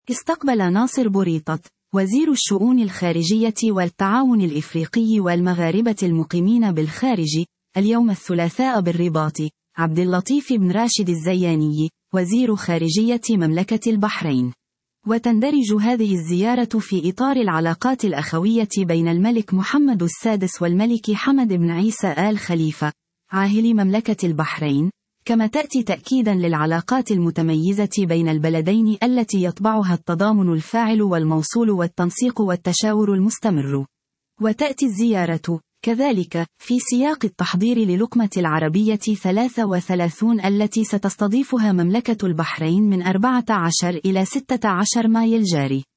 استقبل ناصر بوريطة وزير الشؤون الخارجية والتعاون الإفريقي والمغاربة المقيمين بالخارج اليوم الثلاثاء بالرباط عبد اللطيف بن راشد الزياني وزير خارجية مملكة البحرين. وتندرج هذه الزيارة في إطار العلاقات الأخوية بين الملك محمد السادس والملك حمد بن عيسى آل خليفة عاهل مملكة البحرين، كما تأتي تأكيدا للعلاقات المتميزة بين البلدين التي يطبعها التضامن الفاعل والموصول والتنسيق والتشاور المستمر. وتأتي الزيارة كذلك في سياق التحضير للقمة العربية 33 التي ستستضيفها مملكة البحرين من 14 إلى 16 مايو الجاري.